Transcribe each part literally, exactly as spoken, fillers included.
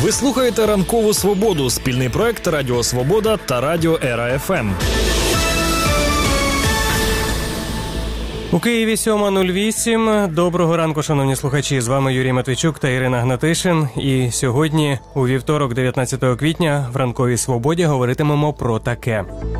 Ви слухаєте «Ранкову Свободу» – спільний проект Радіо Свобода та Радіо Ера еф ем. У Києві сьома нуль вісім. Доброго ранку, шановні слухачі. З вами Юрій Матвійчук та Ірина Гнатишин. І сьогодні, у вівторок, дев'ятнадцятого квітня, в «Ранковій Свободі» говоритимемо про таке.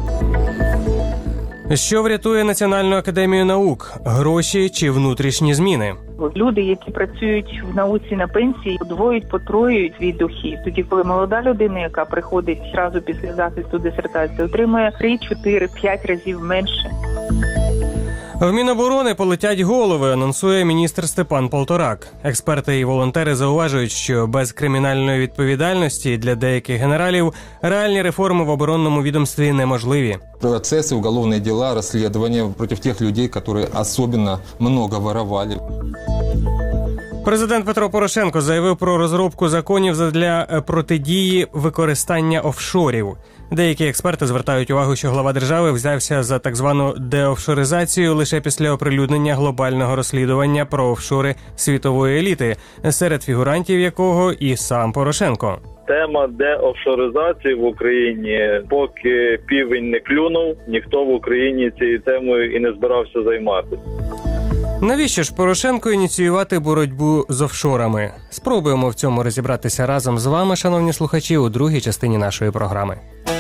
Що врятує Національну академію наук? Гроші чи внутрішні зміни? Люди, які працюють в науці на пенсії, подвоюють, потроюють свій дохід. Тоді, коли молода людина, яка приходить одразу після захисту дисертації, отримує три, чотири, п'ять разів менше. В Міноборони полетять голови, анонсує міністр Степан Полторак. Експерти і волонтери зауважують, що без кримінальної відповідальності для деяких генералів реальні реформи в оборонному відомстві неможливі. Процессы, уголовные дела, расследования против тех людей, которые особенно много воровали. Президент Петро Порошенко заявив про розробку законів задля протидії використання офшорів. Деякі експерти звертають увагу, що глава держави взявся за так звану деофшоризацію лише після оприлюднення глобального розслідування про офшори світової еліти, серед фігурантів якого і сам Порошенко. Тема деофшоризації в Україні, поки півень не клюнув, ніхто в Україні цією темою і не збирався займатися. Навіщо ж Порошенко ініціювати боротьбу з офшорами? Спробуємо в цьому розібратися разом з вами, шановні слухачі, у другій частині нашої програми.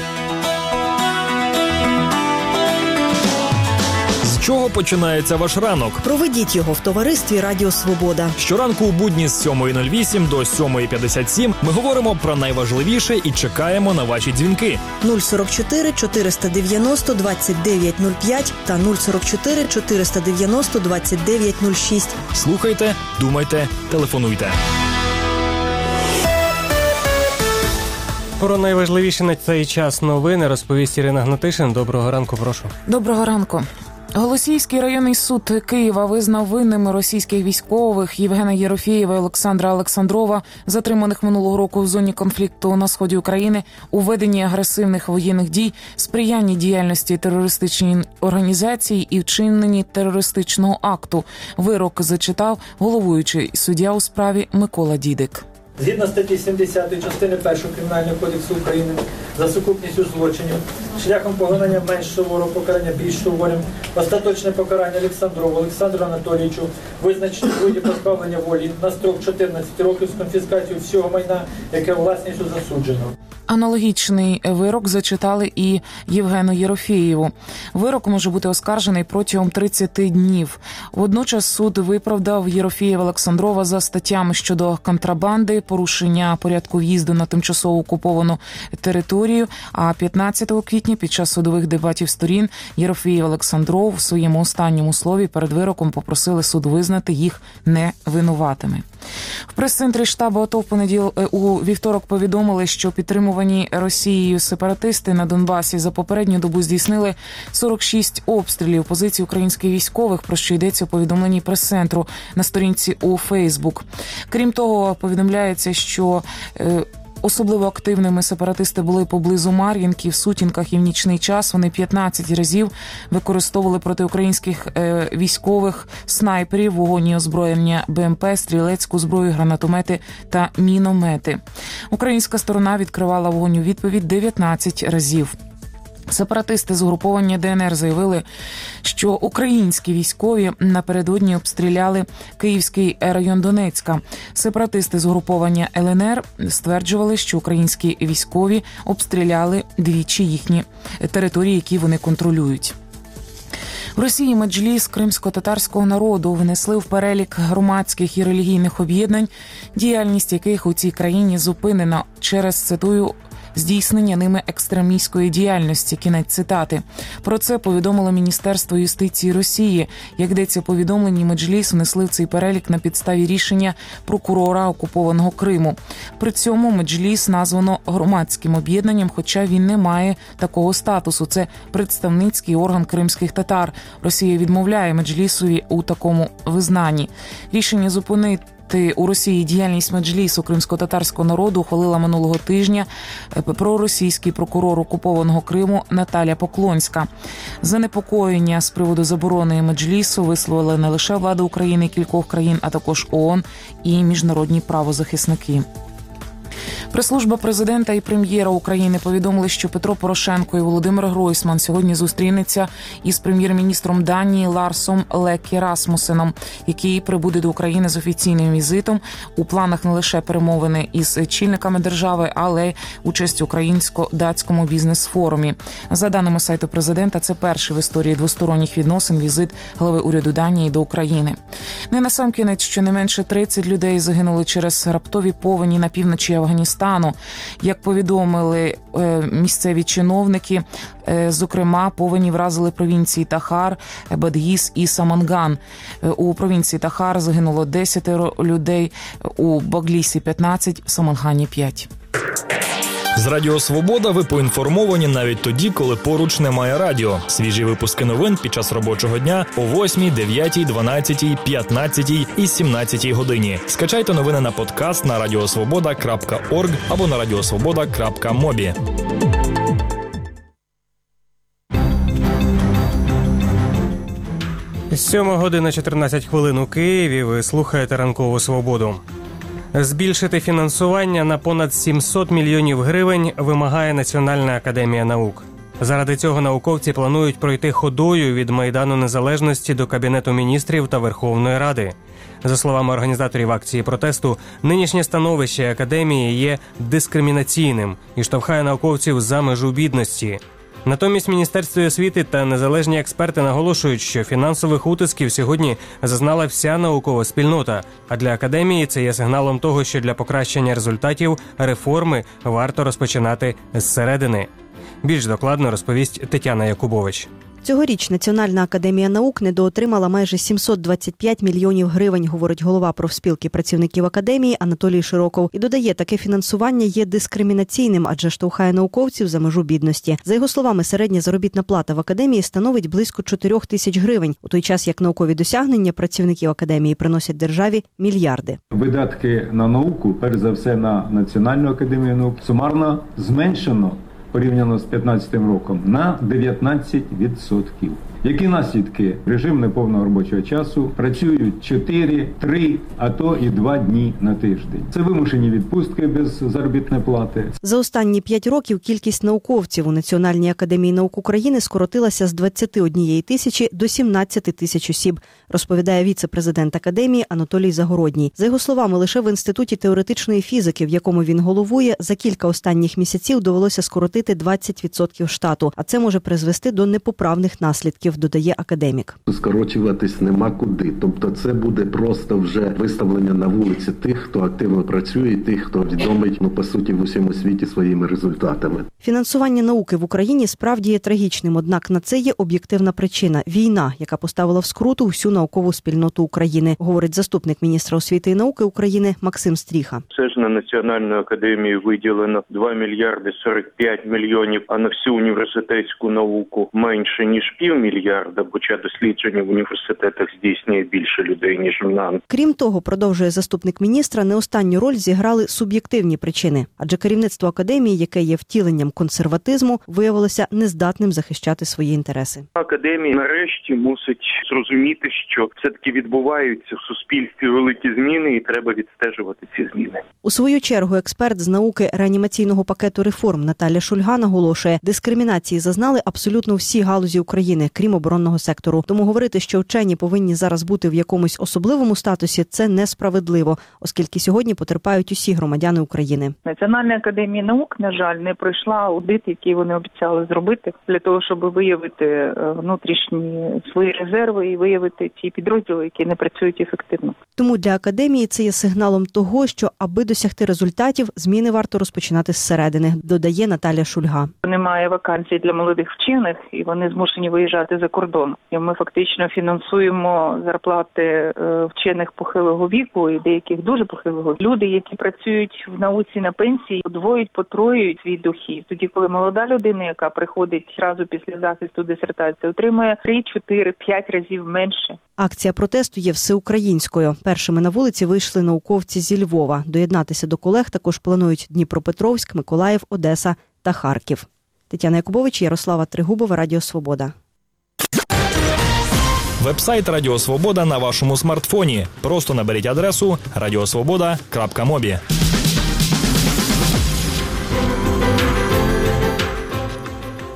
З чого починається ваш ранок? Проведіть його в товаристві Радіо Свобода. Щоранку у будні з сьомої нуль вісім до сьомої п'ятдесят сім ми говоримо про найважливіше і чекаємо на ваші дзвінки. нуль сорок чотири чотириста дев'яносто двадцять дев'ять нуль п'ять та нуль сорок чотири чотириста дев'яносто двадцять дев'ять нуль шість. Слухайте, думайте, телефонуйте. Про найважливіше на цей час новини розповість Ірина Гнатишин. Доброго ранку, прошу. Доброго ранку. Голосіївський районний суд Києва визнав винними російських військових Євгена Єрофєєва і Олександра Олександрова, затриманих минулого року в зоні конфлікту на сході України, у веденні агресивних воєнних дій, сприянні діяльності терористичній організації і вчиненні терористичного акту. Вирок зачитав головуючий суддя у справі Микола Дідик. Згідно статті сімдесят частини першої Кримінального кодексу України за сукупністю злочинів, шляхом поглинання менш суворого покарання більш суворим, остаточне покарання Олександрову Олександру Анатолійовичу визначено в виді позбавлення волі на строк чотирнадцять років з конфіскацією всього майна, яке власністю засудженого. Аналогічний вирок зачитали і Євгену Єрофєєву. Вирок може бути оскаржений протягом тридцяти днів. Водночас суд виправдав Єрофєєва Олександрова за статтями щодо контрабанди, порушення порядку в'їзду на тимчасово окуповану територію, а п'ятнадцятого квітня під час судових дебатів сторін Єрофєєв Олександров в своєму останньому слові перед вироком попросили суд визнати їх невинуватими. В прес-центрі штабу АТО в понеділ у вівторок повідомили, що підтримувані Росією сепаратисти на Донбасі за попередню добу здійснили сорок шість обстрілів позицій українських військових, про що йдеться у повідомленні прес-центру на сторінці у Фейсбук. Крім того, повідомляється, що е, особливо активними сепаратисти були поблизу Мар'їнки, в сутінках і в нічний час. Вони п'ятнадцять разів використовували проти українських е, військових снайперів, вогонь і озброєння БМП, стрілецьку зброю, гранатомети та міномети. Українська сторона відкривала вогонь у відповідь дев'ятнадцять разів. Сепаратисти з угруповання ДНР заявили, що українські військові напередодні обстріляли Київський район Донецька. Сепаратисти з угруповання ЛНР стверджували, що українські військові обстріляли двічі їхні території, які вони контролюють. В Росії меджліс кримсько-татарського народу внесли в перелік громадських і релігійних об'єднань, діяльність яких у цій країні зупинена через, цитую, здійснення ними екстремістської діяльності. Кінець цитати. Про це повідомило Міністерство юстиції Росії. Як йдеться у повідомленні, меджліс внесли в цей перелік на підставі рішення прокурора окупованого Криму. При цьому меджліс названо громадським об'єднанням, хоча він не має такого статусу. Це представницький орган кримських татар. Росія відмовляє меджлісові у такому визнанні. Рішення зупинити у Росії діяльність меджлісу кримсько-татарського народу ухвалила минулого тижня проросійський прокурор окупованого Криму Наталя Поклонська. Занепокоєння з приводу заборони меджлісу висловили не лише влада України і кількох країн, а також ООН і міжнародні правозахисники. Прес-служба президента і прем'єра України повідомили, що Петро Порошенко і Володимир Гройсман сьогодні зустрінуться із прем'єр-міністром Данії Ларсом Лекке Расмусеном, який прибуде до України з офіційним візитом. У планах не лише перемовини із чільниками держави, але й участь у українсько-датському бізнес-форумі. За даними сайту президента, це перший в історії двосторонніх відносин візит глави уряду Данії до України. Не насамкінець, що не менше тридцять людей загинули через раптові повені на півночі Афганістану. Як повідомили е, місцеві чиновники, е, зокрема, повені вразили провінції Тахар, Бадгіз і Саманган. Е, у провінції Тахар загинуло десять людей, у Баглісі п'ятнадцять, в Самангані п'ять. З Радіо Свобода ви поінформовані навіть тоді, коли поруч немає радіо. Свіжі випуски новин під час робочого дня о восьмій, дев'ятій, дванадцятій, п'ятнадцятій і сімнадцятій годині. Скачайте новини на подкаст на радіосвобода крапка орг або на радіосвобода крапка мобі. Сьома година чотирнадцять хвилин у Києві. Ви слухаєте «Ранкову свободу». Збільшити фінансування на понад сімсот мільйонів гривень вимагає Національна академія наук. Заради цього науковці планують пройти ходою від Майдану Незалежності до Кабінету міністрів та Верховної Ради. За словами організаторів акції протесту, нинішнє становище академії є дискримінаційним і штовхає науковців за межу бідності. Натомість Міністерство освіти та незалежні експерти наголошують, що фінансових утисків сьогодні зазнала вся наукова спільнота, а для академії це є сигналом того, що для покращення результатів реформи варто розпочинати зсередини. Більш докладно розповість Тетяна Якубович. Цьогоріч Національна академія наук недоотримала майже сімсот двадцять п'ять мільйонів гривень, говорить голова профспілки працівників академії Анатолій Широков. І додає, таке фінансування є дискримінаційним, адже штовхає науковців за межу бідності. За його словами, середня заробітна плата в академії становить близько чотирьох тисяч гривень, у той час як наукові досягнення працівників академії приносять державі мільярди. Видатки на науку, перш за все на Національну академію наук, сумарно зменшено порівняно з п'ятнадцятим роком на дев'ятнадцять відсотків. Які наслідки? Режим неповного робочого часу, працюють чотири, три, а то і два дні на тиждень. Це вимушені відпустки без заробітної плати. За останні п'ять років кількість науковців у Національній академії наук України скоротилася з двадцяти однієї тисячі до сімнадцяти тисяч осіб, розповідає віце-президент академії Анатолій Загородній. За його словами, лише в Інституті теоретичної фізики, в якому він головує, за кілька останніх місяців довелося скоротити двадцять відсотків штату, а це може призвести до непоправних наслідків, додає академік. Скорочуватись нема куди. Тобто це буде просто вже виставлення на вулиці тих, хто активно працює, тих, хто відомий, ну, по суті, в усьому світі своїми результатами. Фінансування науки в Україні справді є трагічним, однак на це є об'єктивна причина – війна, яка поставила в скруту всю наукову спільноту України, говорить заступник міністра освіти і науки України Максим Стріха. Це ж на Національну академію виділено два мільярди сорок п'ять мільйонів, а на всю університетську науку менше, ніж півмільярда. Хоча дослідження в університетах здійснює більше людей, ніж в НАН. Крім того, продовжує заступник міністра, не останню роль зіграли суб'єктивні причини. Адже керівництво академії, яке є втіленням консерватизму, виявилося нездатним захищати свої інтереси. Академія нарешті мусить зрозуміти, що все-таки відбуваються в суспільстві великі зміни і треба відстежувати ці зміни. У свою чергу експерт з науки реанімаційного пакету реформ Наталя Шульга наголошує, дискримінації зазнали абсолютно всі галузі України, крім оборонного сектору. Тому говорити, що вчені повинні зараз бути в якомусь особливому статусі, це несправедливо, оскільки сьогодні потерпають усі громадяни України. Національна академія наук, на жаль, не пройшла аудит, який вони обіцяли зробити, для того, щоб виявити внутрішні свої резерви і виявити ті підрозділи, які не працюють ефективно. Тому для академії це є сигналом того, що аби досягти результатів, зміни варто розпочинати зсередини, додає Наталя Шульга. Немає вакансій для молодих вчених, і вони змушені виїжджати за кордон. І ми фактично фінансуємо зарплати вчених похилого віку і деяких дуже похилого. Люди, які працюють в науці на пенсії, подвоюють, потроюють свій дохід. Тоді, коли молода людина, яка приходить одразу після захисту дисертації, отримує три, чотири, п'ять разів менше. Акція протесту є всеукраїнською. Першими на вулиці вийшли науковці зі Львова. Доєднатися до колег також планують Дніпропетровськ, Миколаїв, Одеса та Харків. Тетяна Якубович, Ярослава Тригубова, Радіо Свобода. Вебсайт Радіо Свобода на вашому смартфоні. Просто наберіть адресу радіосвобода крапка мобі.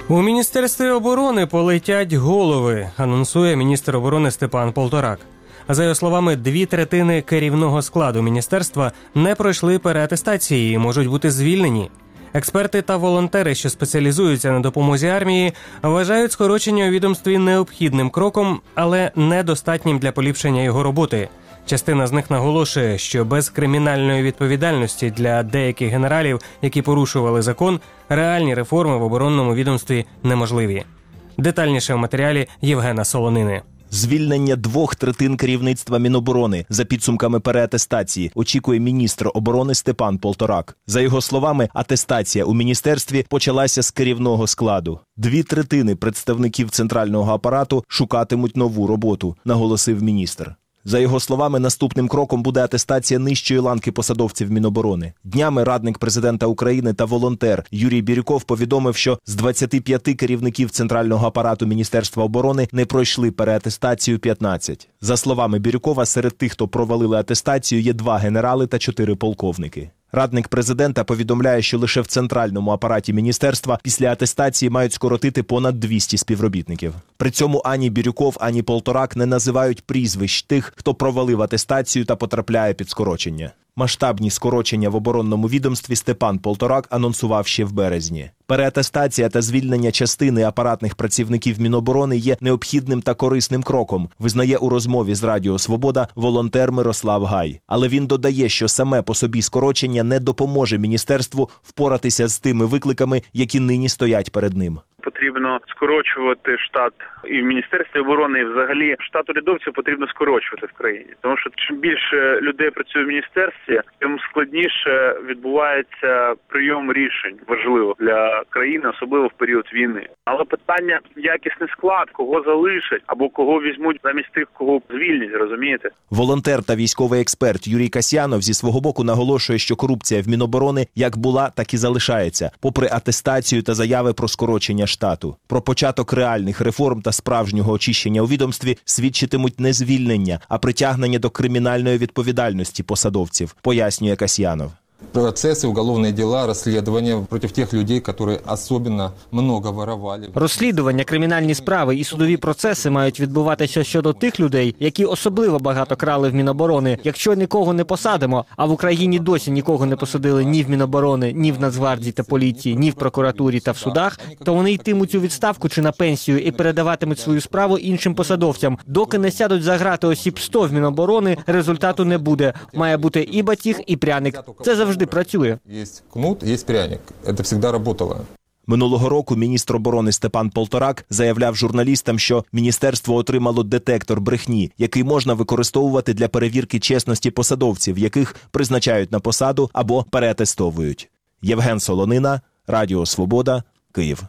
У Міністерстві оборони полетять голови, анонсує міністр оборони Степан Полторак. За його словами, дві третини керівного складу міністерства не пройшли переатестації і можуть бути звільнені. Експерти та волонтери, що спеціалізуються на допомозі армії, вважають скорочення у відомстві необхідним кроком, але недостатнім для поліпшення його роботи. Частина з них наголошує, що без кримінальної відповідальності для деяких генералів, які порушували закон, реальні реформи в оборонному відомстві неможливі. Детальніше в матеріалі Євгена Солонини. Звільнення двох третин керівництва Міноборони за підсумками переатестації очікує міністр оборони Степан Полторак. За його словами, атестація у міністерстві почалася з керівного складу. Дві третини представників центрального апарату шукатимуть нову роботу, наголосив міністр. За його словами, наступним кроком буде атестація нижчої ланки посадовців Міноборони. Днями радник президента України та волонтер Юрій Бірюков повідомив, що з двадцяти п'яти керівників центрального апарату Міністерства оборони не пройшли переатестацію п'ятнадцять. За словами Бірюкова, серед тих, хто провалили атестацію, є два генерали та чотири полковники. Радник президента повідомляє, що лише в центральному апараті міністерства після атестації мають скоротити понад двісті співробітників. При цьому ані Бірюков, ані Полторак не називають прізвищ тих, хто провалив атестацію та потрапляє під скорочення. Масштабні скорочення в оборонному відомстві Степан Полторак анонсував ще в березні. Переатестація та звільнення частини апаратних працівників Міноборони є необхідним та корисним кроком, визнає у розмові з Радіо Свобода волонтер Мирослав Гай. Але він додає, що саме по собі скорочення не допоможе міністерству впоратися з тими викликами, які нині стоять перед ним. Потрібно скорочувати штат і в Міністерстві оборони, і взагалі штат урядовців потрібно скорочувати в країні. Тому що чим більше людей працює в міністерстві, тим складніше відбувається прийом рішень важливих для країни, особливо в період війни. Але питання – якісний склад, кого залишать або кого візьмуть замість тих, кого звільнять, розумієте? Волонтер та військовий експерт Юрій Касьянов зі свого боку наголошує, що корупція в Міноборони як була, так і залишається, попри атестацію та заяви про скорочення штату. Про початок реальних реформ та справжнього очищення у відомстві свідчитимуть не звільнення, а притягнення до кримінальної відповідальності посадовців, пояснює Касьянов. Процессы, уголовные дела, розслідування против тих людей, які особливо много воровали. Розслідування, кримінальні справи і судові процеси мають відбуватися щодо тих людей, які особливо багато крали в Міноборони. Якщо нікого не посадимо, а в Україні досі нікого не посадили ні в Міноборони, ні в Нацгвардії та поліції, ні в прокуратурі та в судах, то вони йтимуть у відставку чи на пенсію і передаватимуть свою справу іншим посадовцям. Доки не сядуть за грати осіб сто в Міноборони, результату не буде. Має бути і батіг, і пряник. Це завжди працює. Є кнут, є пряник. Це завжди працювало. Минулого року міністр оборони Степан Полторак заявляв журналістам, що міністерство отримало детектор брехні, який можна використовувати для перевірки чесності посадовців, яких призначають на посаду або переатестовують. Євген Солонина, Радіо Свобода, Київ.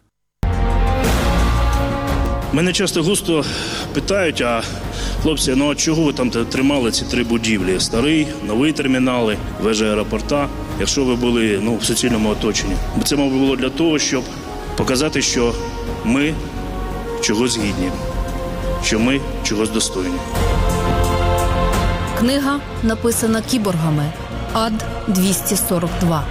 Мене часто густо питають, а хлопці, ну а чого ви там тримали ці три будівлі? Старий, новий термінали, вежа аеропорта, якщо ви були ну, в суцільному оточенні. Це, мабуть, було для того, щоб показати, що ми чогось гідні, що ми чогось достойні. Книга написана кіборгами. Ад двісті сорок два.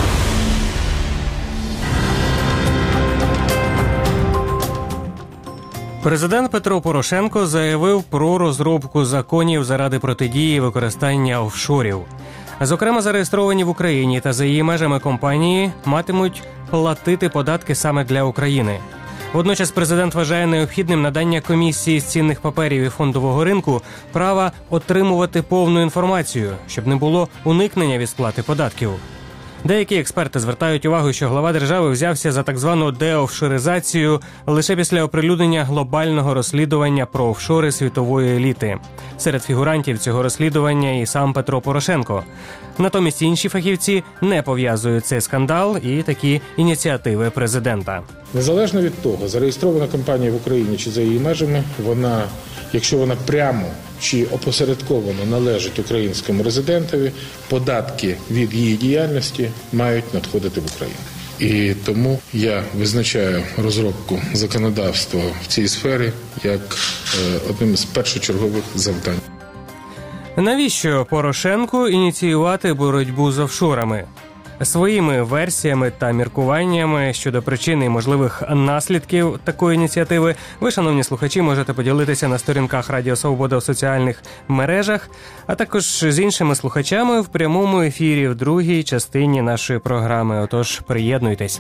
Президент Петро Порошенко заявив про розробку законів заради протидії використання офшорів. Зокрема, зареєстровані в Україні та за її межами компанії матимуть платити податки саме для України. Водночас президент вважає необхідним надання комісії з цінних паперів і фондового ринку права отримувати повну інформацію, щоб не було уникнення від сплати податків. Деякі експерти звертають увагу, що глава держави взявся за так звану деофшоризацію лише після оприлюднення глобального розслідування про офшори світової еліти. Серед фігурантів цього розслідування і сам Петро Порошенко. Натомість інші фахівці не пов'язують цей скандал і такі ініціативи президента. Незалежно від того, зареєстрована компанія в Україні чи за її межами, вона, якщо вона прямо чи опосередковано належить українському резидентові, податки від її діяльності мають надходити в Україну. І тому я визначаю розробку законодавства в цій сфері як одним із першочергових завдань. Навіщо Порошенку ініціювати боротьбу з офшорами? Своїми версіями та міркуваннями щодо причин і можливих наслідків такої ініціативи ви, шановні слухачі, можете поділитися на сторінках Радіо Свобода в соціальних мережах, а також з іншими слухачами в прямому ефірі в другій частині нашої програми. Отож, приєднуйтесь.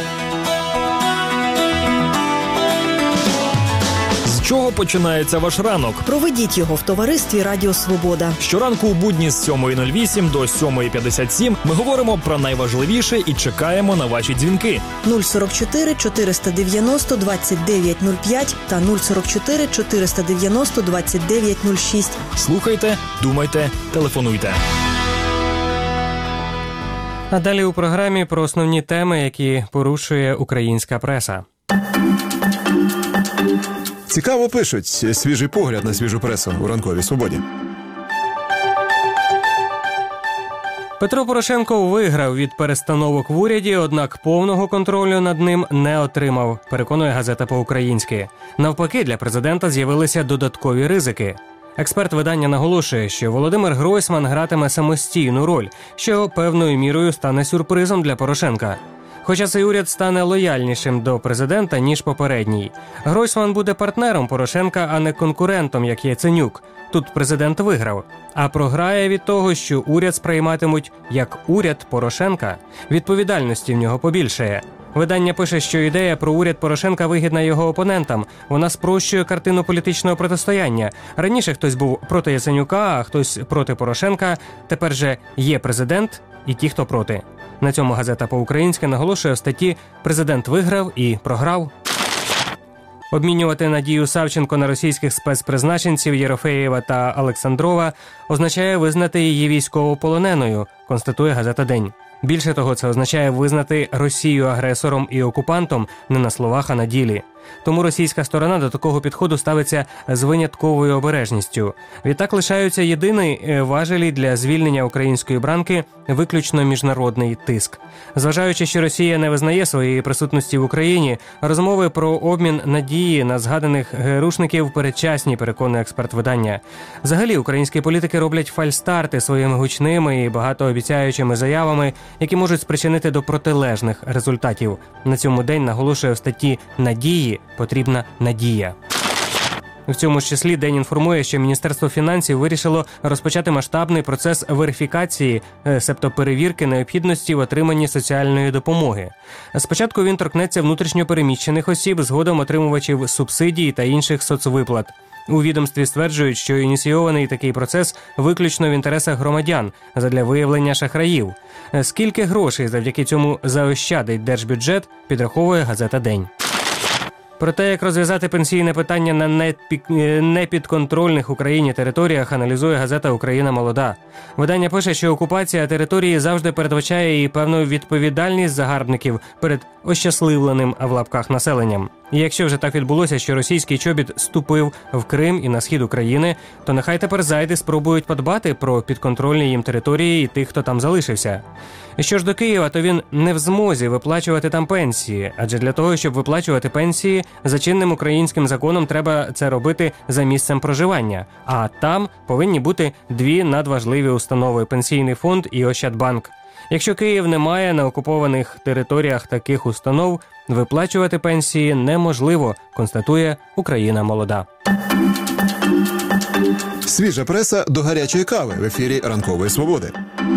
З чого починається ваш ранок? Проведіть його в товаристві Радіо Свобода. Щоранку у будні з сьомої нуль вісім до сьомої п'ятдесят сім ми говоримо про найважливіше і чекаємо на ваші дзвінки. нуль сорок чотири чотириста дев'яносто двадцять дев'ять нуль п'ять та нуль сорок чотири чотириста дев'яносто двадцять дев'ять нуль шість. Слухайте, думайте, телефонуйте. А далі у програмі про основні теми, які порушує українська преса. Цікаво пишуть. Свіжий погляд на свіжу пресу у ранковій свободі. Петро Порошенко виграв від перестановок в уряді, однак повного контролю над ним не отримав, переконує газета по-українськи. Навпаки, для президента з'явилися додаткові ризики. Експерт видання наголошує, що Володимир Гройсман гратиме самостійну роль, що певною мірою стане сюрпризом для Порошенка. Хоча цей уряд стане лояльнішим до президента, ніж попередній. Гройсман буде партнером Порошенка, а не конкурентом, як Яценюк. Тут президент виграв. А програє від того, що уряд сприйматимуть як уряд Порошенка. Відповідальності в нього побільшає. Видання пише, що ідея про уряд Порошенка вигідна його опонентам. Вона спрощує картину політичного протистояння. Раніше хтось був проти Яценюка, а хтось проти Порошенка. Тепер же є президент і ті, хто проти. На цьому газета по-українськи наголошує в статті «Президент виграв і програв». Обмінювати Надію Савченко на російських спецпризначенців Єрофеєва та Олександрова означає визнати її військовополоненою, констатує газета «День». Більше того, це означає визнати Росію агресором і окупантом не на словах, а на ділі. Тому російська сторона до такого підходу ставиться з винятковою обережністю. Відтак лишаються єдині важелі для звільнення української бранки – виключно міжнародний тиск. Зважаючи, що Росія не визнає своєї присутності в Україні, розмови про обмін Надії на згаданих ГРУшників передчасні, переконує експерт видання. Взагалі, українські політики роблять фальстарти своїми гучними і багатообіцяючими заявами, які можуть спричинити до протилежних результатів. На цьому день наголошує в статті «Надії потрібна надія». В цьому ж числі День інформує, що Міністерство фінансів вирішило розпочати масштабний процес верифікації, себто перевірки необхідності в отриманні соціальної допомоги. Спочатку він торкнеться внутрішньо переміщених осіб, згодом отримувачів субсидій та інших соцвиплат. У відомстві стверджують, що ініційований такий процес виключно в інтересах громадян задля виявлення шахраїв. Скільки грошей завдяки цьому заощадить держбюджет, підраховує газета «День». Про те, як розв'язати пенсійне питання на непідконтрольних Україні територіях, аналізує газета «Україна молода». Видання пише, що окупація території завжди передбачає і певну відповідальність загарбників перед ощасливленим в лапках населенням. І якщо вже так відбулося, що російський чобіт ступив в Крим і на схід України, то нехай тепер зайди спробують подбати про підконтрольні їм території і тих, хто там залишився. Що ж до Києва, то він не в змозі виплачувати там пенсії, адже для того, щоб виплачувати пенсії, за чинним українським законом треба це робити за місцем проживання, а там повинні бути дві надважливі установи – Пенсійний фонд і Ощадбанк. Якщо Київ не має на окупованих територіях таких установ, виплачувати пенсії неможливо, констатує «Україна молода». Свіжа преса до гарячої кави в ефірі «Ранкової свободи».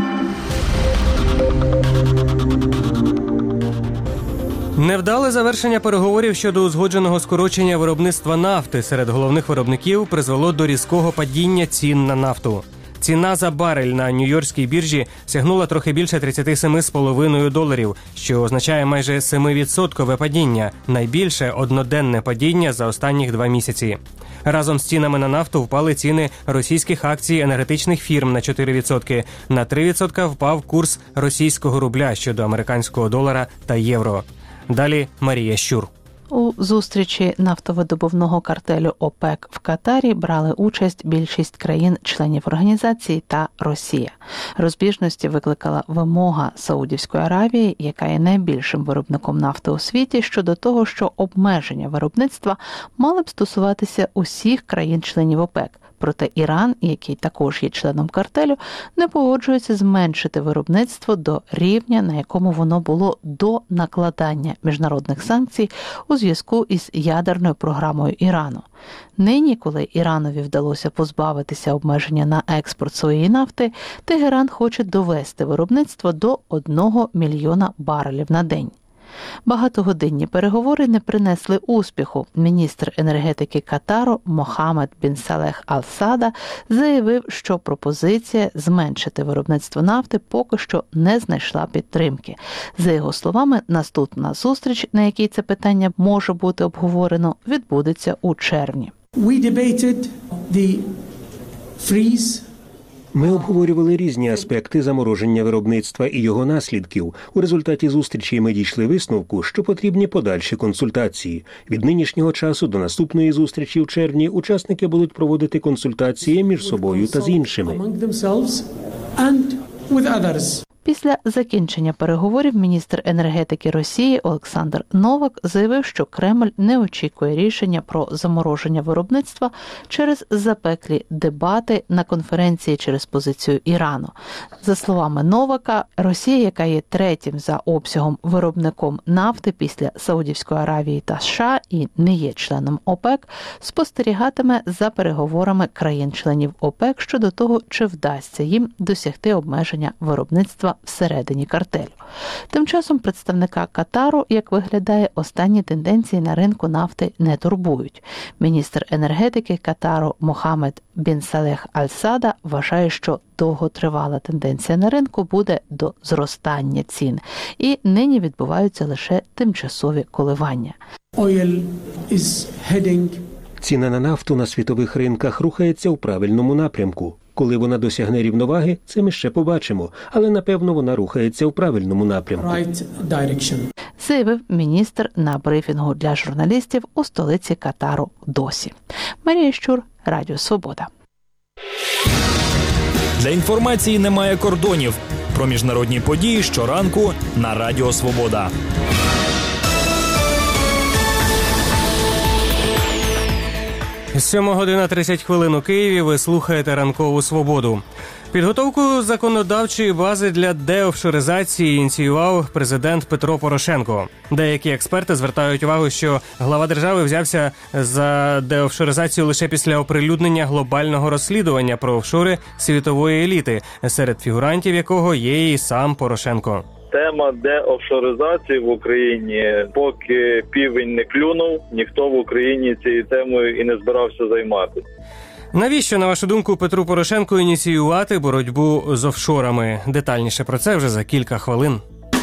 Невдале завершення переговорів щодо узгодженого скорочення виробництва нафти серед головних виробників призвело до різкого падіння цін на нафту. Ціна за барель на Нью-Йоркській біржі сягнула трохи більше тридцять сім з половиною доларів, що означає майже семивідсоткове падіння, найбільше одноденне падіння за останніх два місяці. Разом з цінами на нафту впали ціни російських акцій енергетичних фірм на чотири відсотки, на три відсотки впав курс російського рубля щодо американського долара та євро. Далі Марія Щур. У зустрічі нафтовидобувного картелю ОПЕК в Катарі брали участь більшість країн-членів організації та Росія. Розбіжності викликала вимога Саудівської Аравії, яка є найбільшим виробником нафти у світі, щодо того, що обмеження виробництва мали б стосуватися усіх країн-членів ОПЕК, Проте Іран, який також є членом картелю, не погоджується зменшити виробництво до рівня, на якому воно було до накладання міжнародних санкцій у зв'язку із ядерною програмою Ірану. Нині, коли Іранові вдалося позбавитися обмеження на експорт своєї нафти, Тегеран хоче довести виробництво до одного мільйона барелів на день. Багатогодинні переговори не принесли успіху. Міністр енергетики Катару Мохаммед бін Салех Аль-Сада заявив, що пропозиція зменшити виробництво нафти поки що не знайшла підтримки. За його словами, наступна зустріч, на якій це питання може бути обговорено, відбудеться у червні. We debated the freeze. Ми обговорювали різні аспекти замороження виробництва і його наслідків. У результаті зустрічі ми дійшли висновку, що потрібні подальші консультації. Від нинішнього часу до наступної зустрічі в червні учасники будуть проводити консультації між собою та з іншими. Після закінчення переговорів міністр енергетики Росії Олександр Новак заявив, що Кремль не очікує рішення про замороження виробництва через запеклі дебати на конференції через позицію Ірану. За словами Новака, Росія, яка є третім за обсягом виробником нафти після Саудівської Аравії та США і не є членом ОПЕК, спостерігатиме за переговорами країн-членів ОПЕК щодо того, чи вдасться їм досягти обмеження виробництва всередині картелю. Тим часом представника Катару, як виглядає, останні тенденції на ринку нафти не турбують. Міністр енергетики Катару Мохаммед бін Салех Аль-Сада вважає, що довготривала тенденція на ринку буде до зростання цін. І нині відбуваються лише тимчасові коливання. Oil is heading. Ціна на нафту на світових ринках рухається у правильному напрямку. Коли вона досягне рівноваги, це ми ще побачимо, але напевно вона рухається у правильному напрямку. Right direction. Заявив міністр на брифінгу для журналістів у столиці Катару Досі. Марія Щур, Радіо Свобода. Для інформації немає кордонів. Про міжнародні події щоранку на Радіо Свобода. сьома година тридцять хвилин у Києві. Ви слухаєте «Ранкову Свободу». Підготовку законодавчої бази для деофшоризації ініціював президент Петро Порошенко. Деякі експерти звертають увагу, що глава держави взявся за деофшоризацію лише після оприлюднення глобального розслідування про офшори світової еліти, серед фігурантів якого є і сам Порошенко. Тема деофшоризації в Україні, поки півень не клюнув, ніхто в Україні цією темою і не збирався займатися. Навіщо, на вашу думку, Петру Порошенку ініціювати боротьбу з офшорами? Детальніше про це вже за кілька хвилин.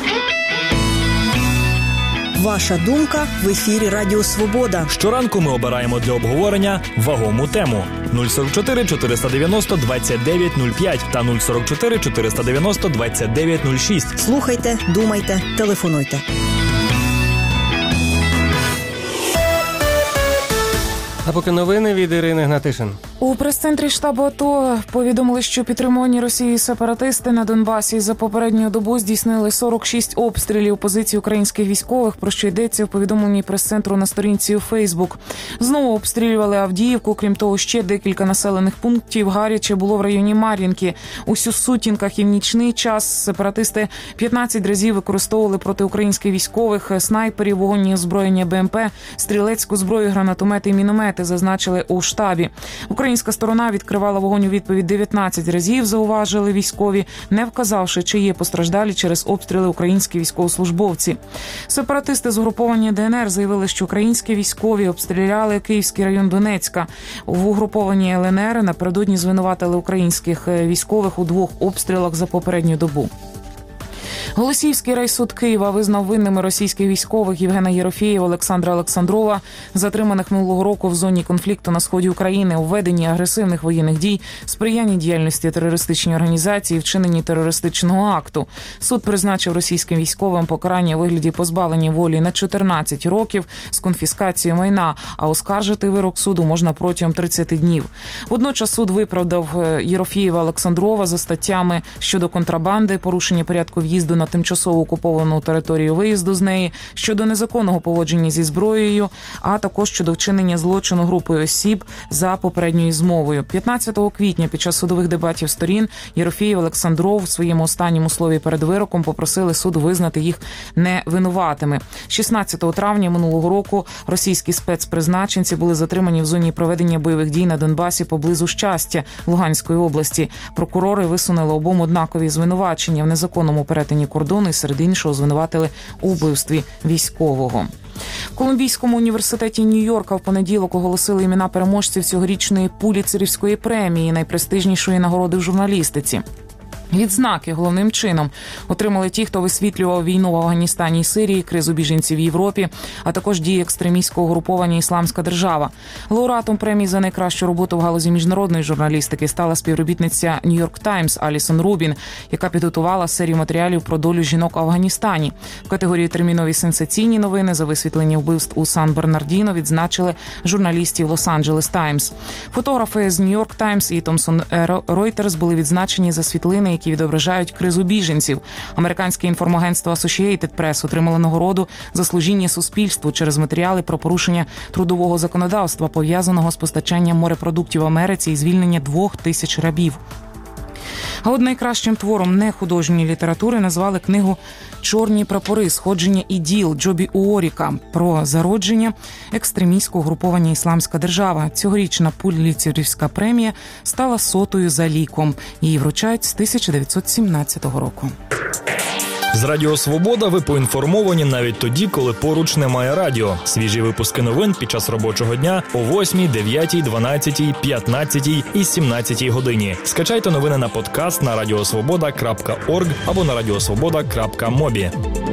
Ваша думка в ефірі Радіо Свобода. Щоранку ми обираємо для обговорення вагому тему. нуль сорок чотири чотириста дев'яносто двадцять дев'ять нуль п'ять та нуль сорок чотири чотириста дев'яносто двадцять дев'ять нуль шість. Слухайте, думайте, телефонуйте. А поки новини від Ірини Гнатишин. У прес-центрі штабу АТО повідомили, що підтримувані Росією сепаратисти на Донбасі за попередню добу здійснили сорок шість обстрілів позицій українських військових, про що йдеться в повідомленні прес-центру на сторінці у Фейсбук. Знову обстрілювали Авдіївку, крім того, ще декілька населених пунктів гаряче було в районі Мар'їнки. У сутінках і в нічний час сепаратисти п'ятнадцять разів використовували проти українських військових снайперів, вогонні озброєння БМП, стрілецьку зброю, гранатомети і міномети, зазначили у штабі. Українська сторона відкривала вогонь у відповідь дев'ятнадцять разів, зауважили військові, не вказавши, чи є постраждалі через обстріли українські військовослужбовці. Сепаратисти з угруповання ДНР заявили, що українські військові обстріляли Київський район Донецька. В угрупованні ЛНР напередодні звинуватили українських військових у двох обстрілах за попередню добу. Голосіївський райсуд Києва визнав винними російських військових Євгена Єрофєєва, Олександра Олександрова, затриманих минулого року в зоні конфлікту на сході України, у веденні агресивних воєнних дій, сприянні діяльності терористичної організації, вчиненні терористичного акту. Суд призначив російським військовим покарання у вигляді позбавлення волі на чотирнадцять років з конфіскацією майна, а оскаржити вирок суду можна протягом тридцяти днів. Водночас суд виправдав Єрофєєва, Олександрова за статтями щодо контрабанди, порушення порядку в'їзду на на тимчасово окуповану територію виїзду з неї, щодо незаконного поводження зі зброєю, а також щодо вчинення злочину групою осіб за попередньою змовою. п'ятнадцятого квітня під час судових дебатів сторін Єрофєєв, Олександров в своєму останньому слові перед вироком попросили суд визнати їх невинуватими. шістнадцятого травня минулого року російські спецпризначенці були затримані в зоні проведення бойових дій на Донбасі поблизу Щастя Луганської області. Прокурори висунули обом однакові звинувачення в незаконному перетині кордону і серед іншого звинуватили у вбивстві військового. В Колумбійському університеті Нью-Йорка в понеділок оголосили імена переможців цьогорічної Пулітцерівської премії, найпрестижнішої нагороди в журналістиці. Відзнаки головним чином отримали ті, хто висвітлював війну в Афганістані і Сирії, кризу біженців в Європі, а також дії екстремістського угруповання «Ісламська держава». Лауреатом премії за найкращу роботу в галузі міжнародної журналістики стала співробітниця «Нью-Йорк Таймс» Алісон Рубін, яка підготувала серію матеріалів про долю жінок в Афганістані. В категорії «Термінові сенсаційні новини» за висвітлення вбивств у Сан-Бернардіно відзначили журналістів «Лос-Анджелес Таймс». Фотографи з «Нью-Йорк Таймс» і «Томсон Ройтерс» були відзначені за світлини, які відображають кризу біженців. Американське інформагентство Associated Press отримало нагороду за служіння суспільству через матеріали про порушення трудового законодавства, пов'язаного з постачанням морепродуктів в Америці і звільнення двох тисяч рабів. А от найкращим твором нехудожньої літератури назвали книгу «Чорні прапори. Сходження іділ» Джобі Уоріка про зародження екстремістського угруповання «Ісламська держава». Цьогорічна Пулітцерівська премія стала сотою за ліком. Її вручають з тисяча дев'ятсот сімнадцятого року. З Радіо Свобода ви поінформовані навіть тоді, коли поруч немає радіо. Свіжі випуски новин під час робочого дня о восьмій, дев'ятій, дванадцятій, п'ятнадцятій і сімнадцятій годині. Скачайте новини на подкаст на радіосвобода крапка орг або на радіосвобода крапка мобі.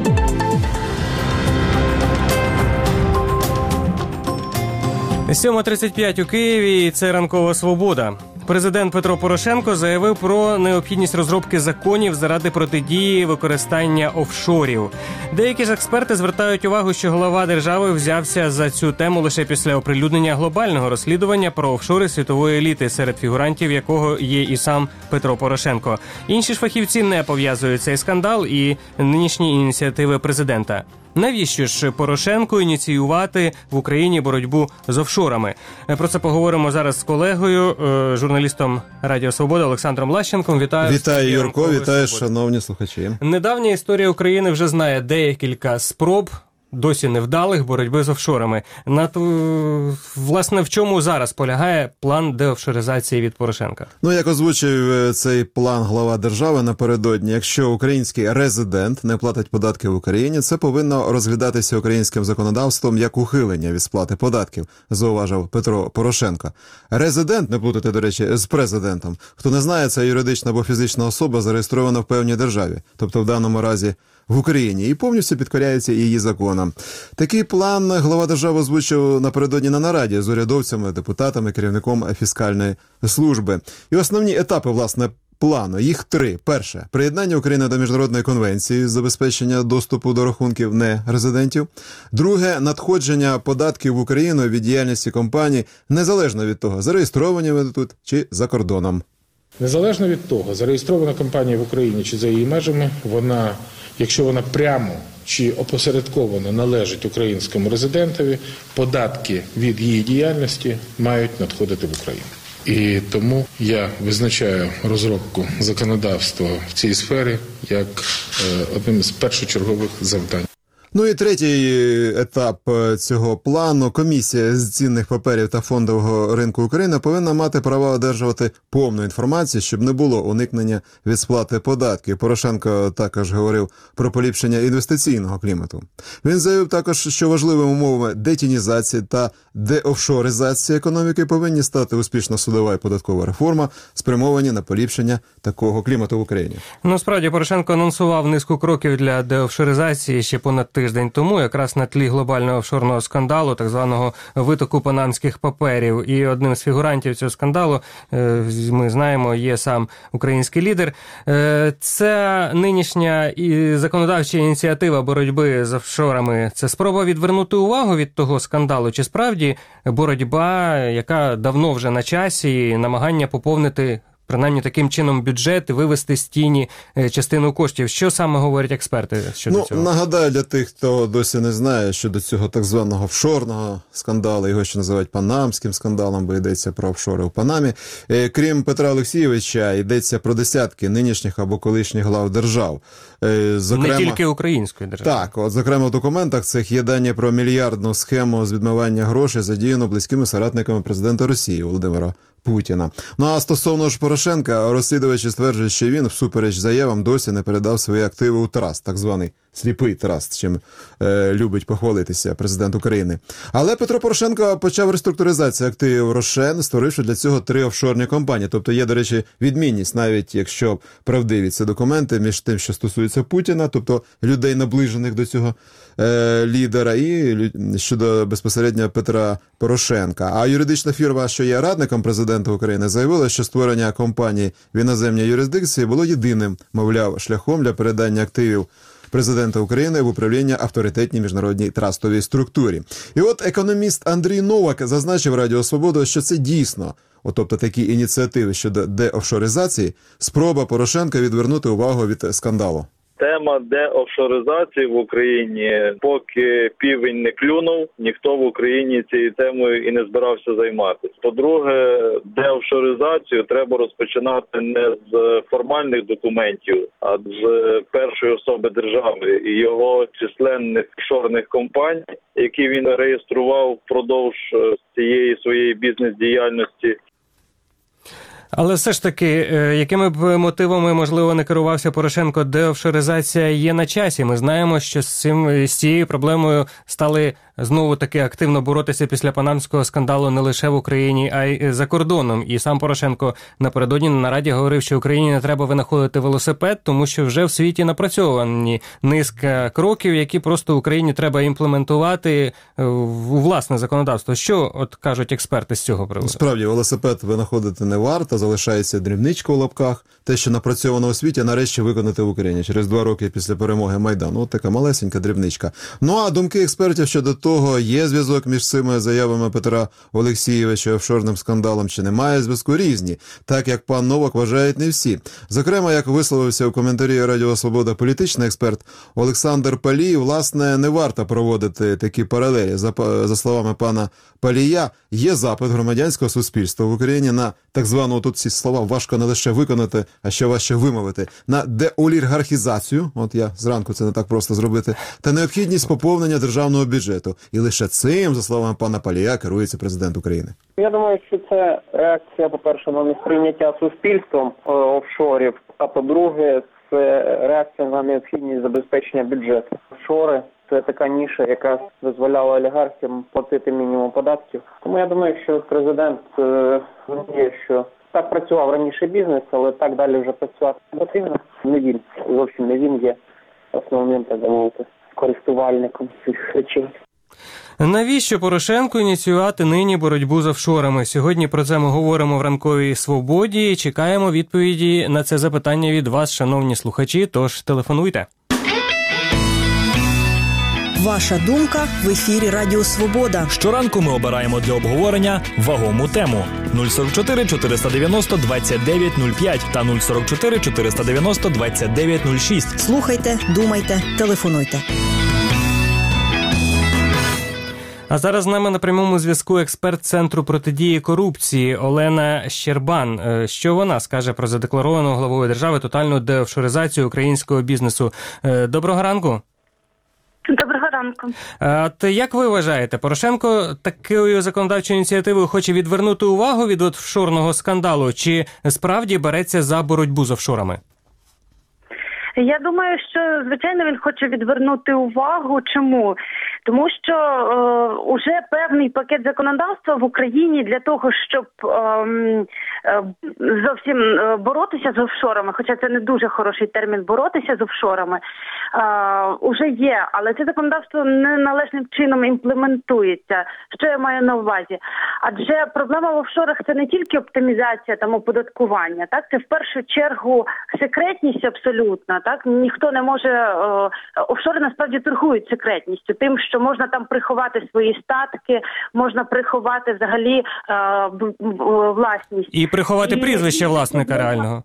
сьома тридцять п'ять у Києві, і це «Ранкова Свобода». Президент Петро Порошенко заявив про необхідність розробки законів заради протидії використання офшорів. Деякі ж експерти звертають увагу, що глава держави взявся за цю тему лише після оприлюднення глобального розслідування про офшори світової еліти, серед фігурантів якого є і сам Петро Порошенко. Інші ж фахівці не пов'язують цей скандал і нинішні ініціативи президента. Навіщо ж Порошенку ініціювати в Україні боротьбу з офшорами? Про це поговоримо зараз з колегою, журналістом Радіо Свобода Олександром Лащенком. Вітаю. Вітаю, Юрко, вітаю, шановні слухачі. Недавня історія України вже знає декілька спроб, досі невдалих, боротьби з офшорами. На власне, в чому зараз полягає план деофшоризації від Порошенка? Ну, як озвучив цей план глава держави напередодні, якщо український резидент не платить податки в Україні, це повинно розглядатися українським законодавством як ухилення від сплати податків, зауважив Петро Порошенко. Резидент, не плутати, до речі, з президентом. Хто не знає, це юридична або фізична особа, зареєстрована в певній державі, тобто в даному разі в Україні, і повністю підкоряється її законам. Такий план глава держави озвучив напередодні на нараді з урядовцями, депутатами, керівником фіскальної служби. І основні етапи, власне, плану, їх три. Перше – приєднання України до Міжнародної конвенції з забезпечення доступу до рахунків нерезидентів. Друге – надходження податків в Україну від діяльності компаній, незалежно від того, зареєстровані вони тут чи за кордоном. Незалежно від того, зареєстрована компанія в Україні чи за її межами, вона, якщо вона прямо чи опосередковано належить українському резидентові, податки від її діяльності мають надходити в Україну. І тому я визначаю розробку законодавства в цій сфері як одним з першочергових завдань. Ну і третій етап цього плану. Комісія з цінних паперів та фондового ринку України повинна мати право одержувати повну інформацію, щоб не було уникнення від сплати податків. Порошенко також говорив про поліпшення інвестиційного клімату. Він заявив також, що важливими умовами детінізації та деофшоризації економіки повинні стати успішна судова і податкова реформа, спрямовані на поліпшення такого клімату в Україні. Ну, справді, Порошенко анонсував низку кроків для деофшоризації ще понад тиждень тому, якраз на тлі глобального офшорного скандалу, так званого витоку панамських паперів. І одним з фігурантів цього скандалу, ми знаємо, є сам український лідер. Це нинішня законодавча ініціатива боротьби з офшорами. Це спроба відвернути увагу від того скандалу? Чи справді боротьба, яка давно вже на часі, намагання поповнити принаймні таким чином бюджет і вивести з тіні частину коштів. Що саме говорять експерти щодо ну, цього? Нагадаю для тих, хто досі не знає, що до цього так званого офшорного скандалу, його ще називають панамським скандалом, бо йдеться про офшори у Панамі. Крім Петра Олексійовича, йдеться про десятки нинішніх або колишніх глав держав. Зокрема, не тільки української держави. Так, от, зокрема, в документах цих є дані про мільярдну схему з відмивання грошей, задіяну близькими соратниками президента Росії Володимира Путіна. Ну а стосовно ж Порошенка, розслідувачі стверджують, що він, всупереч заявам, досі не передав свої активи у траст, так званий сліпий траст, чим е, любить похвалитися президент України. Але Петро Порошенко почав реструктуризацію активів Рошен, створивши для цього три офшорні компанії. Тобто є, до речі, відмінність, навіть якщо правдиві ці документи, між тим, що стосується Путіна, тобто людей, наближених до цього е, лідера, і щодо безпосередньо Петра Порошенка. А юридична фірма, що є радником президента України, заявила, що створення компанії в іноземній юрисдикції було єдиним, мовляв, шляхом для передання активів президента України в управління авторитетній міжнародній трастовій структурі. І от економіст Андрій Новак зазначив Радіо Свобода, що це дійсно, от, тобто такі ініціативи щодо деофшоризації, спроба Порошенка відвернути увагу від скандалу. Тема деофшоризації в Україні, поки півень не клюнув, ніхто в Україні цією темою і не збирався займатися. По-друге, деофшоризацію треба розпочинати не з формальних документів, а з першої особи держави і його численних офшорних компаній, які він реєстрував впродовж цієї своєї бізнес-діяльності. Але все ж таки, якими б мотивами, можливо, не керувався Порошенко, деофшоризація є на часі. Ми знаємо, що з цим, з цією проблемою стали знову таки активно боротися після панамського скандалу не лише в Україні, а й за кордоном. І сам Порошенко напередодні на нараді говорив, що Україні не треба винаходити велосипед, тому що вже в світі напрацьовані низка кроків, які просто Україні треба імплементувати у власне законодавство. Що от кажуть експерти з цього приводу? Справді, велосипед винаходити не варто, залишається дрібничка у лапках. Те, що напрацьовано у світі, нарешті виконати в Україні через два роки після перемоги Майдану. От така малесенька дрібничка. Ну а думки експертів щодо того, є зв'язок між цими заявами Петра Олексійовича офшорним скандалом, чи немає зв'язку, різні. Так як пан Новак вважають не всі. Зокрема, як висловився у коментарі Радіо Свобода політичний експерт Олександр Палій, власне, не варто проводити такі паралелі. За, за словами пана Палія, є запит громадянського суспільства в Україні на так звану, тут ці слова важко не лише виконати, а ще важче вимовити, на деолігархізацію, от я зранку це не так просто зробити, та необхідність поповнення державного бюджету. І лише цим, за словами пана Палія, керується президент України. Я думаю, що це реакція, по-перше, на несприйняття суспільством офшорів, а по-друге, це реакція на необхідність забезпечення бюджету. Офшори – це така ніша, яка дозволяла олігархам платити мінімум податків. Тому я думаю, що президент розуміє, що так працював раніше бізнес, але так далі вже працювати не потрібно. Не він, зовсім не він є основним, так мовити, користувальником цих речей. Навіщо Порошенку ініціювати нині боротьбу з офшорами? Сьогодні про це ми говоримо в ранковій свободі. Чекаємо відповіді на це запитання від вас, шановні слухачі, тож телефонуйте. Ваша думка в ефірі Радіо Свобода. Щоранку ми обираємо для обговорення вагому тему. нуль сорок чотири чотириста дев'яносто двадцять дев'ять нуль п'ять та нуль сорок чотири чотириста дев'яносто двадцять дев'ять нуль шість. Слухайте, думайте, телефонуйте. А зараз з нами на прямому зв'язку експерт Центру протидії корупції Олена Щербан. Що вона скаже про задекларовану главою держави тотальну деофшоризацію українського бізнесу? Доброго ранку. Доброго ранку. От як ви вважаєте, Порошенко такою законодавчою ініціативою хоче відвернути увагу від офшорного скандалу, чи справді береться за боротьбу з офшорами? Я думаю, що, звичайно, він хоче відвернути увагу. Чому? Тому що е, уже певний пакет законодавства в Україні для того, щоб е, е, зовсім боротися з офшорами, хоча це не дуже хороший термін боротися з офшорами, е, уже є, але це законодавство не належним чином імплементується. Що я маю на увазі? Адже проблема в офшорах – це не тільки оптимізація, там, оподаткування, так? Це в першу чергу секретність абсолютна, так? Ніхто не може, е, офшори насправді торгують секретністю, тим, що можна там приховати свої статки, можна приховати взагалі е, власність. І приховати і, прізвище власника і, реального.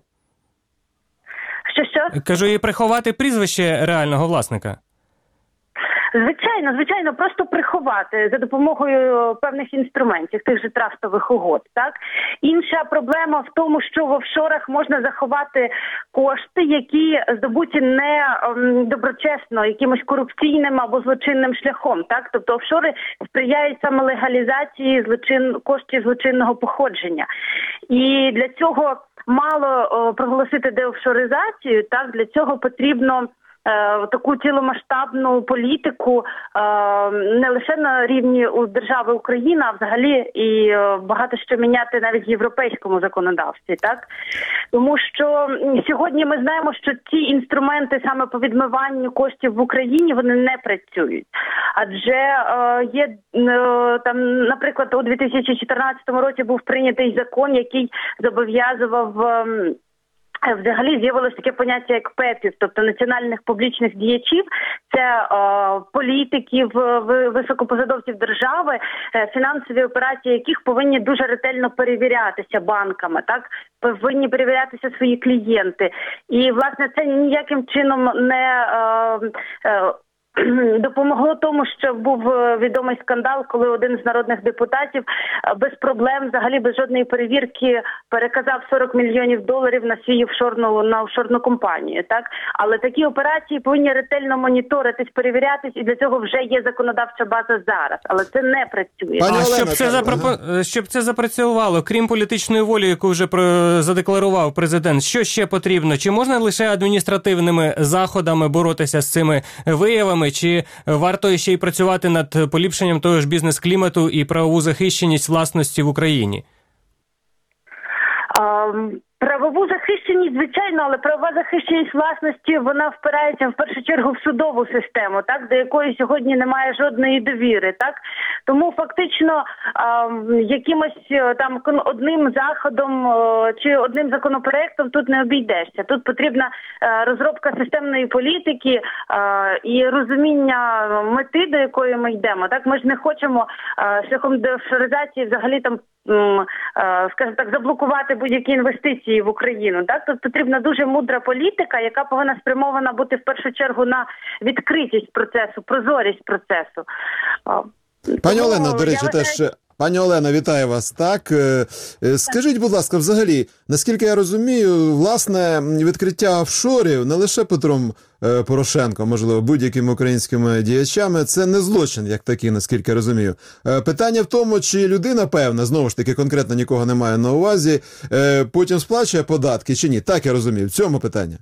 Що-що? Кажу, і приховати прізвище реального власника. Звичайно, звичайно, просто приховати за допомогою певних інструментів, тих же трастових угод, так? Інша проблема в тому, що в офшорах можна заховати кошти, які здобуті не ем, доброчесно, якимось корупційним або злочинним шляхом, так? Тобто офшори сприяють саме легалізації злочин... коштів злочинного походження. І для цього мало о, проголосити деофшоризацію, так? Для цього потрібно таку ціломасштабну політику не лише на рівні держави Україна, а взагалі і багато що міняти навіть в європейському законодавстві, так? Тому що сьогодні ми знаємо, що ці інструменти саме по відмиванню коштів в Україні, вони не працюють. Адже є там, наприклад, у дві тисячі чотирнадцятому році був прийнятий закон, який зобов'язував взагалі з'явилося таке поняття, як пепів, тобто національних публічних діячів, це е, політиків, високопосадовців держави, е, фінансові операції яких повинні дуже ретельно перевірятися банками, так, повинні перевірятися свої клієнти. І, власне, це ніяким чином не е, е, допомогло тому, що був відомий скандал, коли один з народних депутатів без проблем, взагалі без жодної перевірки, переказав сорок мільйонів доларів на свій офшорну, на офшорну компанію, так? Але такі операції повинні ретельно моніторитись, перевірятись, і для цього вже є законодавча база зараз, але це не працює. А щоб це, запропо... щоб це запрацювало, крім політичної волі, яку вже задекларував президент, що ще потрібно? Чи можна лише адміністративними заходами боротися з цими виявами? Чи варто ще й працювати над поліпшенням того ж бізнес-клімату і правову захищеність власності в Україні? Um... Правову захищеність, звичайно, але правова захищеність власності, вона впирається в першу чергу в судову систему, так, до якої сьогодні немає жодної довіри, так. Тому фактично а, якимось там одним заходом а, чи одним законопроектом тут не обійдешся. Тут потрібна а, розробка системної політики а, і розуміння мети, до якої ми йдемо. Так, ми ж не хочемо а, шляхом деофшоризації взагалі там, скажімо так, заблокувати будь-які інвестиції в Україну. Так? Тут потрібна дуже мудра політика, яка повинна спрямована бути в першу чергу на відкритість процесу, прозорість процесу. Пані Олено, до речі, теж... Пані Олено, вітаю вас. Так, скажіть, будь ласка, взагалі, наскільки я розумію, власне, відкриття офшорів не лише Петром Порошенко, можливо, будь-якими українськими діячами, це не злочин, як такий, наскільки я розумію. Питання в тому, чи людина, певна, знову ж таки, конкретно нікого немає на увазі, потім сплачує податки чи ні? Так я розумію. В цьому питання.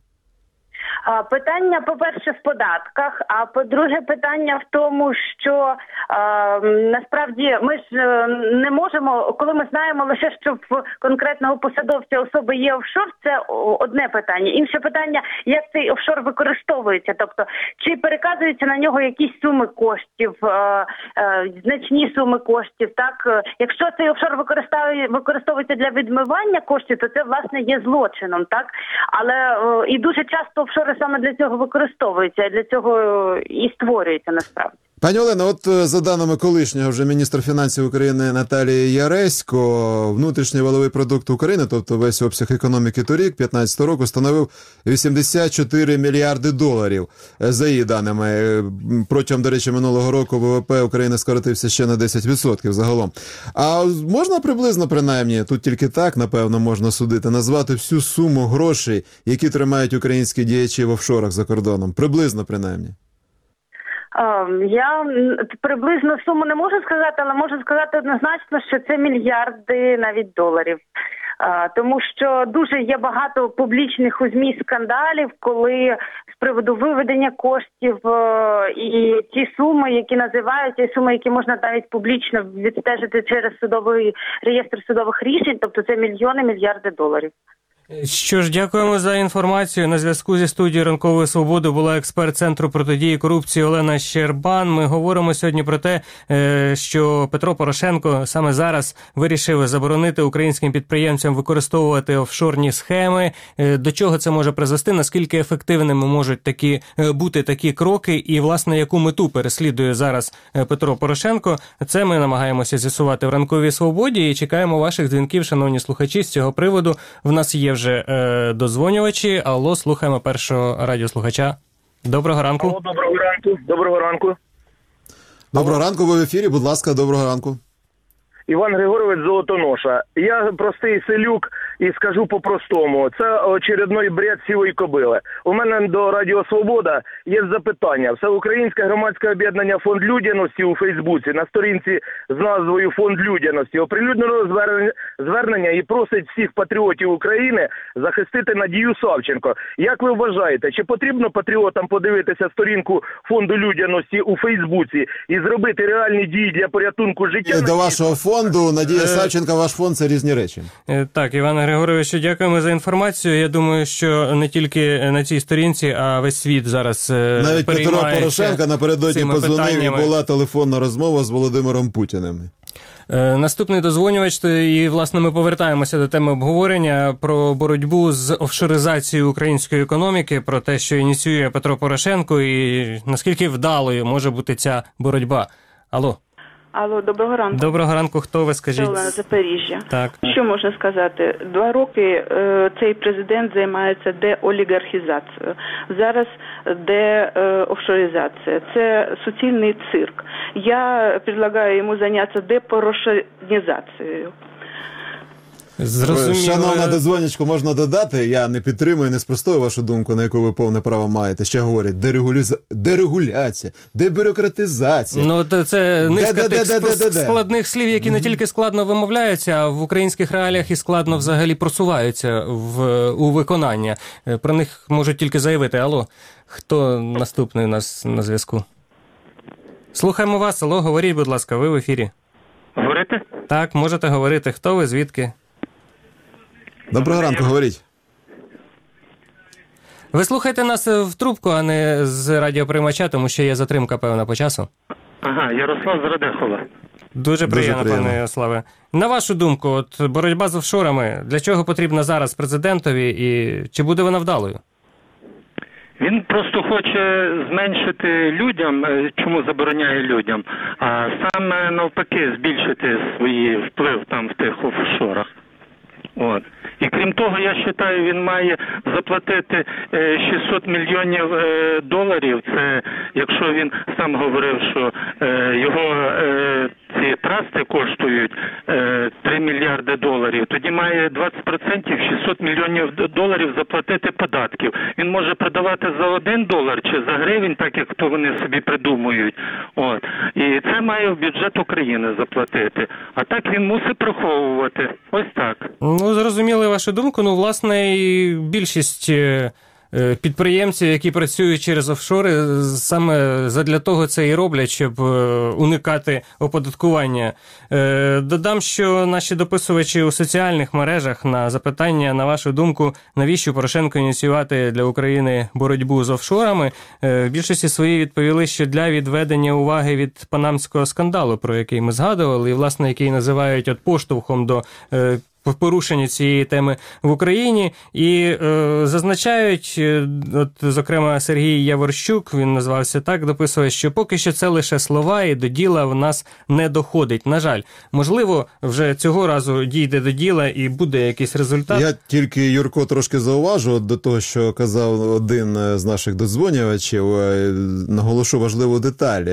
Питання, по-перше, в податках, а по-друге, питання в тому, що е, насправді ми ж не можемо, коли ми знаємо лише, що в конкретного посадовця особи є офшор, це одне питання. Інше питання, як цей офшор використовується, тобто, чи переказуються на нього якісь суми коштів, е, е, значні суми коштів, так? Якщо цей офшор використовується для відмивання коштів, то це, власне, є злочином, так? Але е, і дуже часто офшори саме для цього використовується, для цього і створюється насправді. Пані Олено, от за даними колишнього вже міністра фінансів України Наталії Яресько, внутрішній валовий продукт України, тобто весь обсяг економіки торік, п'ятнадцятого року, становив вісімдесят чотири мільярди доларів. За її даними, протягом, до речі, минулого року ВВП України скоротився ще на десять відсотків загалом. А можна приблизно, принаймні, тут тільки так, напевно, можна судити, назвати всю суму грошей, які тримають українські діячі в офшорах за кордоном? Приблизно, принаймні. Я приблизно суму не можу сказати, але можу сказати однозначно, що це мільярди навіть доларів. Тому що дуже є багато публічних у ЗМІ скандалів, коли з приводу виведення коштів і ті суми, які називаються, і суми, які можна навіть публічно відстежити через судовий реєстр судових рішень, тобто це мільйони, мільярди доларів. Що ж, дякуємо за інформацію. На зв'язку зі студією «Ранкової свободи» була експерт Центру протидії корупції Олена Щербан. Ми говоримо сьогодні про те, що Петро Порошенко саме зараз вирішив заборонити українським підприємцям використовувати офшорні схеми. До чого це може призвести, наскільки ефективними можуть такі бути такі кроки і, власне, яку мету переслідує зараз Петро Порошенко. Це ми намагаємося з'ясувати в «Ранковій свободі» і чекаємо ваших дзвінків, шановні слухачі, з цього приводу. В нас є вже е, дозвонювачі. Алло, слухаємо першого радіослухача. Доброго ранку. Алло, доброго ранку. Доброго ранку. Доброго ранку, ви в ефірі, будь ласка, доброго ранку. Іван Григорович Золотоноша. Я простий селюк і скажу по-простому. Це очередний бред сівої кобили. У мене до Радіо Свобода є запитання. Всеукраїнське громадське об'єднання «Фонд людяності» у Фейсбуці на сторінці з назвою «Фонд людяності» оприлюднило звернення і просить всіх патріотів України захистити Надію Савченко. Як ви вважаєте, чи потрібно патріотам подивитися сторінку «Фонду людяності» у Фейсбуці і зробити реальні дії для порятунку життя? До вашого фонду Надія Савченко, ваш фонд – це різні речі. Так, Іван Григоровичу, дякуємо за інформацію. Я думаю, що не тільки на цій сторінці, а весь світ зараз навіть Петро Порошенко напередодні подзвонив і була телефонна розмова з Володимиром Путіним. Наступний дозвонювач, і, власне, ми повертаємося до теми обговорення про боротьбу з офшоризацією української економіки, про те, що ініціює Петро Порошенко, і наскільки вдалою може бути ця боротьба. Алло. Алло, доброго ранку. Доброго ранку, хто ви, скажіть? Олена, Запоріжжя. Так. Що можна сказати? Два роки е, цей президент займається деолігархізацією. Зараз деофшоризація. Це суцільний цирк. Я предлагаю йому зайнятися депорошенізацією. Зрозуміло. Шановна дозвонячку, можна додати, я не підтримую, не спростую вашу думку, на яку ви повне право маєте. Ще говорять, дерегуліза... дерегуляція, дебюрократизація. Ну, це низка тих складних слів, які не тільки складно вимовляються, а в українських реаліях і складно взагалі просуваються в, у виконання. Про них можуть тільки заявити. Алло, хто наступний у нас на зв'язку? Слухаємо вас. Алло, говоріть, будь ласка, ви в ефірі. Говорите? Так, можете говорити. Хто ви, звідки? Доброго ранку, говоріть. Ви слухаєте нас в трубку, а не з радіоприймача, тому що є затримка певна по часу. Ага, Ярослав з Радехова. Дуже приємно, Дуже приємно, пане Ярославе. На вашу думку, от боротьба з офшорами, для чого потрібна зараз президентові і чи буде вона вдалою? Він просто хоче зменшити людям, чому забороняє людям, а саме навпаки збільшити свій вплив там в тих офшорах. От. І крім того, я вважаю, він має заплатити шістсот мільйонів доларів. Це, якщо він сам говорив, що його ці трасти коштують три мільярди доларів, тоді має двадцять відсотків, шістсот мільйонів доларів заплатити податків. Він може продавати за один долар чи за гривень, так як то вони собі придумують. От. І це має в бюджет України заплатити. А так він мусить приховувати. Ось так. Ну, зрозуміли вашу думку. Ну, власне, і більшість підприємців, які працюють через офшори, саме задля того це і роблять, щоб уникати оподаткування. Додам, що наші дописувачі у соціальних мережах на запитання, на вашу думку, навіщо Порошенко ініціювати для України боротьбу з офшорами, в більшості своїй відповіли, що для відведення уваги від панамського скандалу, про який ми згадували, і, власне, який називають от поштовхом до в порушенні цієї теми в Україні, і е, зазначають, от, зокрема, Сергій Яворщук, він назвався так, дописує, що поки що це лише слова і до діла в нас не доходить. На жаль, можливо, вже цього разу дійде до діла і буде якийсь результат. Я тільки, Юрко, трошки зауважу до того, що казав один з наших додзвонювачів, наголошу важливу деталь.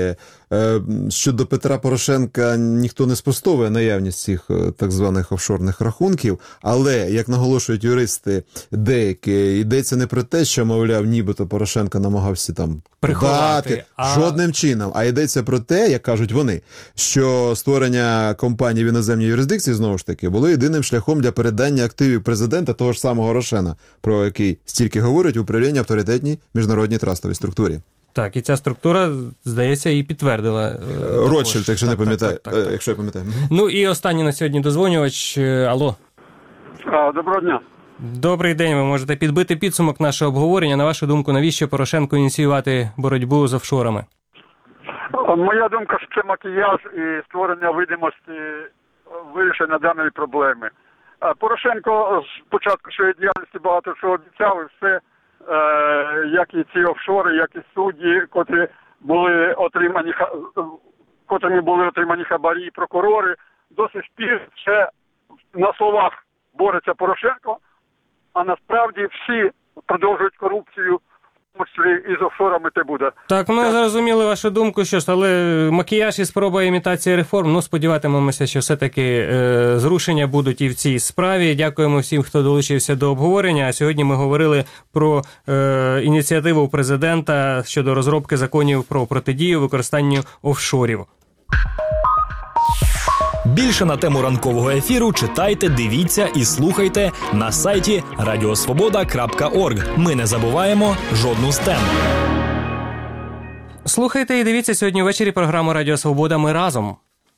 Щодо Петра Порошенка ніхто не спростовує наявність цих так званих офшорних рахунків, але, як наголошують юристи деякі, йдеться не про те, що, мовляв, нібито Порошенко намагався там приховати а... жодним чином, а йдеться про те, як кажуть вони, що створення компанії в іноземній юрисдикції, знову ж таки, було єдиним шляхом для передання активів президента того ж самого Рошена, про який стільки говорять в управлінні авторитетній міжнародній трастовій структурі. Так, і ця структура, здається, і підтвердила. Ротшильд, якщо не пам'ятаю, якщо я пам'ятаю. Ну і останній на сьогодні дозвонювач. Алло. А, доброго дня. Добрий день. Ви можете підбити підсумок нашого обговорення. На вашу думку, навіщо Порошенку ініціювати боротьбу з офшорами? Моя думка, що це макіяж і створення видимості вирішення даної проблеми. Порошенко з початку своєї діяльності багато що обіцяв, і все, як і ці офшори, як і судді, котрі були отримані, котрими були отримані хабарі і прокурори, до сих пір ще на словах бореться Порошенко, а насправді всі продовжують корупцію, і з офшорами те буде. Так, ми зрозуміли вашу думку, що ж, але макіяж і спроба імітації реформ, ну, сподіватимемося, що все-таки е, зрушення будуть і в цій справі. Дякуємо всім, хто долучився до обговорення. А сьогодні ми говорили про е, ініціативу президента щодо розробки законів про протидію використанню офшорів. Більше на тему ранкового ефіру читайте, дивіться і слухайте на сайті радіосвобода крапка орг. Ми не забуваємо жодну з тем. Слухайте і дивіться сьогодні ввечері програму «Радіо Свобода. Ми разом».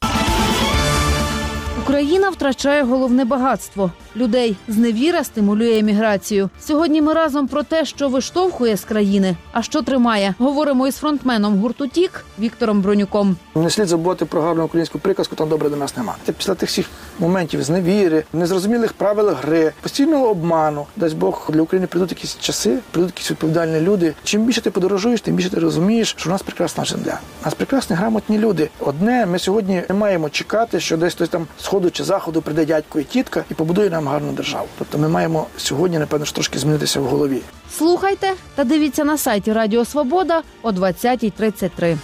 Україна втрачає головне багатство – людей. Зневіра стимулює еміграцію. Сьогодні ми разом про те, що виштовхує з країни, а що тримає. Говоримо із фронтменом гурту «Тік» Віктором Бронюком. Не слід забувати про гарну українську приказку «Там добре до нас нема». Після тих всіх моментів зневіри, незрозумілих правил гри, постійного обману, дасть Бог, для України прийдуть якісь часи, прийдуть якісь відповідальні люди. Чим більше ти подорожуєш, тим більше ти розумієш, що у нас прекрасна земля. У нас прекрасні, грамотні люди. Одне, ми сьогодні не маємо чекати, що десь хтось там з сходу чи заходу прийде дядько і тітка і побудує нам гарну державу. Тобто ми маємо сьогодні, напевно, трошки змінитися в голові. Слухайте та дивіться на сайті Радіо Свобода о двадцятій тридцять три.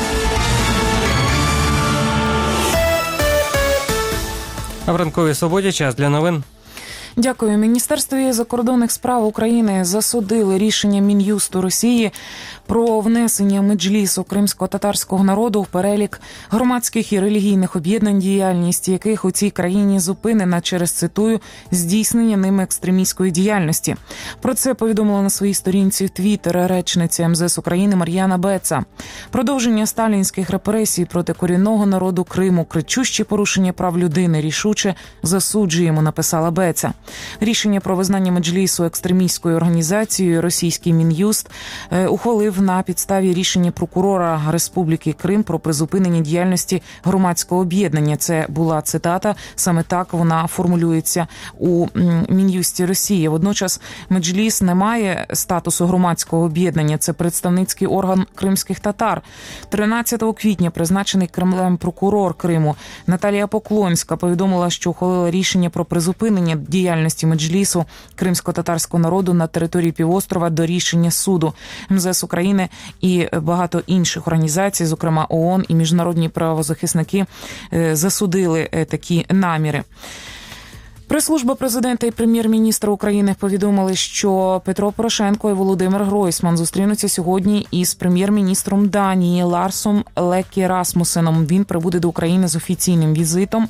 А в ранковій свободі час для новин. Дякую. Міністерство закордонних справ України засудили рішення Мін'юсту Росії про внесення Меджлісу кримсько-татарського народу в перелік громадських і релігійних об'єднань, діяльність яких у цій країні зупинена через, цитую, здійснення ними екстремістської діяльності. Про це повідомила на своїй сторінці в Твіттер речниця ем зе ес України Мар'яна Беца. Продовження сталінських репресій проти корінного народу Криму, кричущі порушення прав людини рішуче засуджуємо, написала Беца. Рішення про визнання Меджлісу екстремістською організацією російський Мін'юст е, ухвалив на підставі рішення прокурора Республіки Крим про призупинення діяльності громадського об'єднання. Це була цитата, саме так вона формулюється у Мін'юсті Росії. Водночас Меджліс не має статусу громадського об'єднання, це представницький орган кримських татар. тринадцятого квітня призначений Кремлем прокурор Криму Наталія Поклонська повідомила, що ухвалила рішення про призупинення діяльності Меджлісу кримсько-татарського народу на території півострова до рішення суду. ем зе ес України і багато інших організацій, зокрема ООН і міжнародні правозахисники, засудили такі наміри. Прес-служба президента і прем'єр-міністра України повідомили, що Петро Порошенко і Володимир Гройсман зустрінуться сьогодні із прем'єр-міністром Данії Ларсом Леккі Расмусеном. Він прибуде до України з офіційним візитом.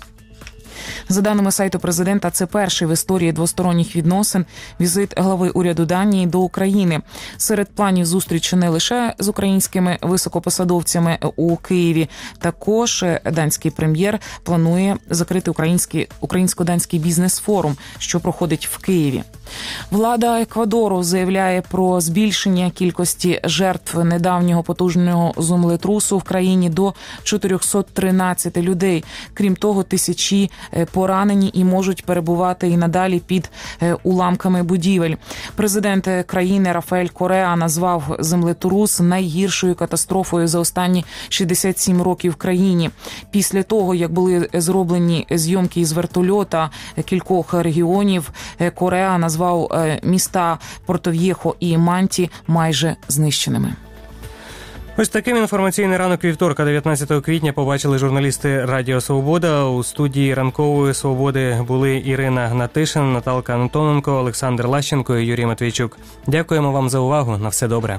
За даними сайту президента, це перший в історії двосторонніх відносин візит глави уряду Данії до України. Серед планів зустрічі не лише з українськими високопосадовцями у Києві, також данський прем'єр планує закрити український українсько-данський бізнес-форум, що проходить в Києві. Влада Еквадору заявляє про збільшення кількості жертв недавнього потужного землетрусу в країні до чотириста тринадцять людей. Крім того, тисячі поранені і можуть перебувати і надалі під уламками будівель. Президент країни Рафаель Кореа назвав землетрус найгіршою катастрофою за останні шістдесят сім років в країні. Після того, як були зроблені зйомки із вертольота кількох регіонів, Кореа назвав міста Порто-В'єхо і Манті майже знищеними. Ось таким інформаційний ранок вівторка, дев'ятнадцятого квітня, побачили журналісти Радіо Свобода. У студії ранкової свободи були Ірина Гнатишин, Наталка Антоненко, Олександр Лащенко і Юрій Матвійчук. Дякуємо вам за увагу. На все добре.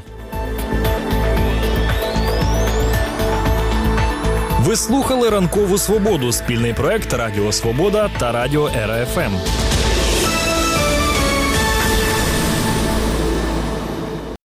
Ви слухали «Ранкову свободу» – спільний проект Радіо Свобода та Радіо Ера Еф Ем.